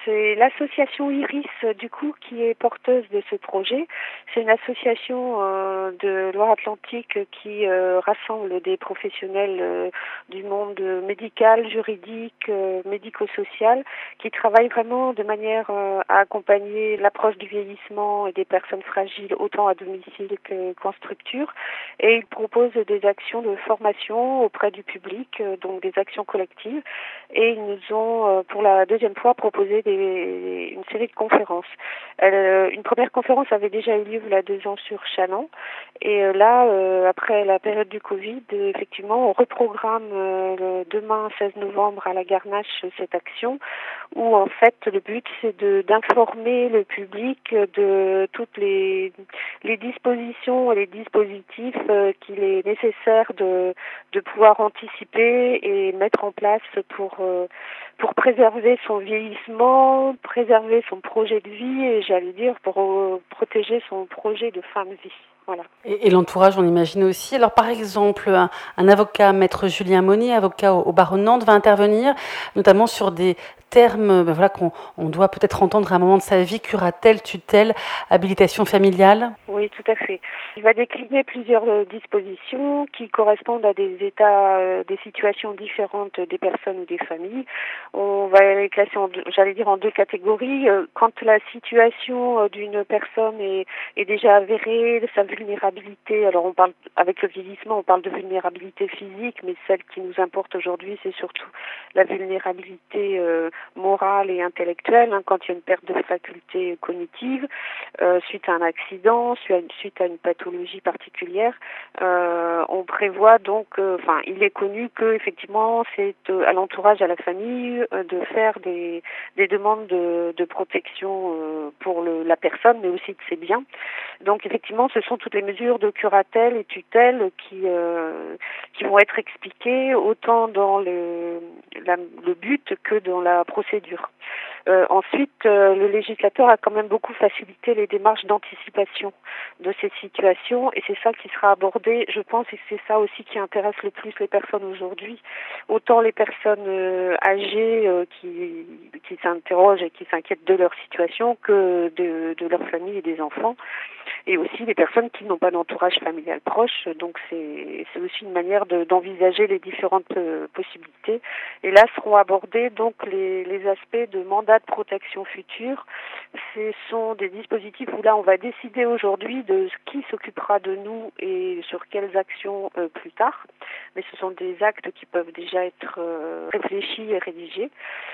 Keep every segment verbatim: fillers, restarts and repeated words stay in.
c'est l'association Iris, du coup, qui est porteuse de ce projet. C'est une association euh, de Loire-Atlantique qui euh, rassemble des professionnels euh, du monde médical, juridique, euh, médico-social, qui travaillent vraiment de manière euh, à accompagner l'approche du vieillissement et des personnes fragiles, autant à domicile que, qu'en structure. Et ils proposent des actions de formation auprès du public, euh, donc des actions collectives. Et ils nous ont, euh, pour la deuxième fois, proposé des, une série de conférences. Euh, une première conférence avait déjà eu lieu il y a deux ans sur Châlons. Et euh, là, euh, après la période du Covid, euh, effectivement, on reprogramme euh, le demain, seize novembre, à la Garnache, cette action, où en fait, le but, c'est de, d'informer le public de toutes les, les dispositions et les dispositifs euh, qu'il est nécessaire de, de pouvoir anticiper et mettre en place pour, euh, pour préserver son vieillissement, préserver son projet de vie et, j'allais dire, pour euh, protéger son projet de fin de vie. Voilà. Et, et l'entourage, on imagine aussi. Alors, par exemple, un, un avocat, maître Julien Monnier, avocat au, au barreau de Nantes, va intervenir notamment sur des termes ben voilà, qu'on on doit peut-être entendre à un moment de sa vie: curatelle, tutelle, habilitation familiale. Oui, tout à fait. Il va décliner plusieurs euh, dispositions qui correspondent à des états, euh, des situations différentes des personnes ou des familles. On va les classer, en deux, j'allais dire, en deux catégories. Euh, quand la situation euh, d'une personne est, est déjà avérée, sa vulnérabilité, alors on parle, avec le vieillissement, on parle de vulnérabilité physique, mais celle qui nous importe aujourd'hui, c'est surtout la vulnérabilité euh, morale et intellectuelle, hein, quand il y a une perte de faculté cognitive, euh, suite à un accident, suite à une pathologie particulière. Euh, on prévoit donc, enfin, euh, il est connu que effectivement, c'est euh, à l'entourage, à la famille, euh, de faire des, des demandes de, de protection euh, pour le, la personne, mais aussi de ses biens. Donc effectivement, ce sont toutes les mesures de curatelle et tutelle qui euh, qui vont être expliquées autant dans le la, le but que dans la procédure. Euh, ensuite, euh, le législateur a quand même beaucoup facilité les démarches d'anticipation de ces situations et c'est ça qui sera abordé, je pense, et c'est ça aussi qui intéresse le plus les personnes aujourd'hui. Autant les personnes euh, âgées euh, qui, qui s'interrogent et qui s'inquiètent de leur situation que de, de leur famille et des enfants. Et aussi les personnes qui n'ont pas d'entourage familial proche. Donc c'est, c'est aussi une manière de, d'envisager les différentes euh, possibilités. Et là seront abordés donc les, les aspects de mandat de protection future. Ce sont des dispositifs où là on va décider aujourd'hui de qui s'occupera de nous et sur quelles actions euh, plus tard. Mais ce sont des actes qui peuvent déjà être euh, réfléchis et rédigés.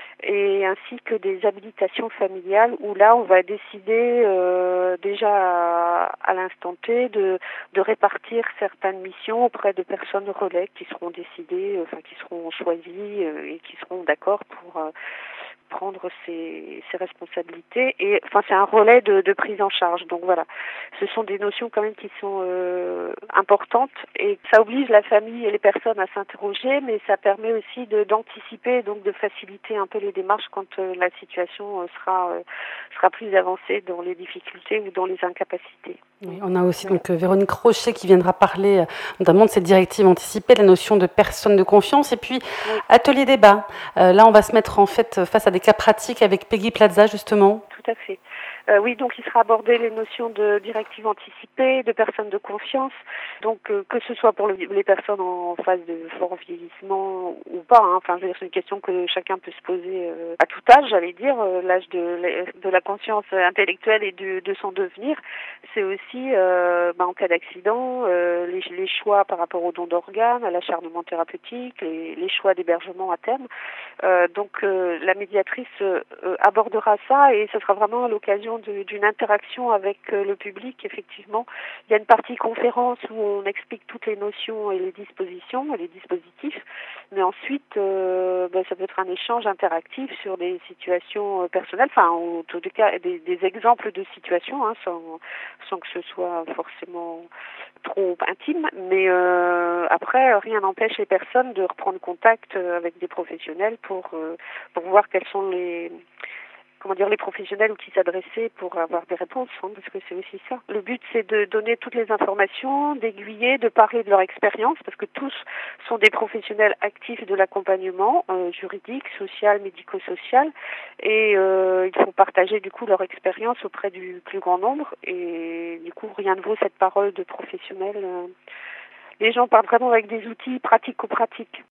Et ainsi que des habilitations familiales où là on va décider euh, déjà à, à l'instant T de, de répartir certaines missions auprès de personnes relais qui seront décidées, enfin qui seront choisies euh, et qui seront d'accord pour euh, prendre ses, ses responsabilités. Et enfin c'est un relais de, de prise en charge. Donc voilà, ce sont des notions quand même qui sont euh, importantes et ça oblige la famille et les personnes à s'interroger, mais ça permet aussi de, d'anticiper, donc de faciliter un peu les démarches quand euh, la situation euh, sera euh, sera plus avancée dans les difficultés ou dans les incapacités. Oui, on a aussi donc Véronique Rochet qui viendra parler euh, notamment de cette directive anticipée, la notion de personne de confiance, et puis oui. Atelier débat. Euh, là, on va se mettre en fait face à des cas pratiques avec Peggy Plaza justement. Tout à fait. Euh, oui, donc il sera abordé les notions de directive anticipée, de personnes de confiance, donc euh, que ce soit pour le, les personnes en phase de fort vieillissement ou pas, hein. Enfin, je veux dire, c'est une question que chacun peut se poser euh, à tout âge, j'allais dire, euh, l'âge de, de la conscience intellectuelle et de, de son devenir. C'est aussi, euh, bah, en cas d'accident, euh, les, les choix par rapport au don d'organes, à l'acharnement thérapeutique, les, les choix d'hébergement à terme. Euh, donc euh, la médiatrice euh, abordera ça et ce sera vraiment à l'occasion de, d'une interaction avec euh, le public. Effectivement, il y a une partie conférence où on explique toutes les notions et les dispositions et les dispositifs, mais ensuite euh, ben, ça peut être un échange interactif sur des situations euh, personnelles, enfin en tout cas des, des exemples de situations, hein, sans, sans que ce soit forcément trop intime, mais euh, après rien n'empêche les personnes de reprendre contact avec des professionnels pour euh, pour voir quelles sont les comment comment dire, les professionnels ou qui s'adressaient pour avoir des réponses, hein, parce que c'est aussi ça. Le but, c'est de donner toutes les informations, d'aiguiller, de parler de leur expérience, parce que tous sont des professionnels actifs de l'accompagnement euh, juridique, social, médico-social, et euh, il faut partager du coup leur expérience auprès du plus grand nombre, et du coup, rien ne vaut cette parole de professionnel. Euh, les gens partent vraiment avec des outils pratico-pratiques.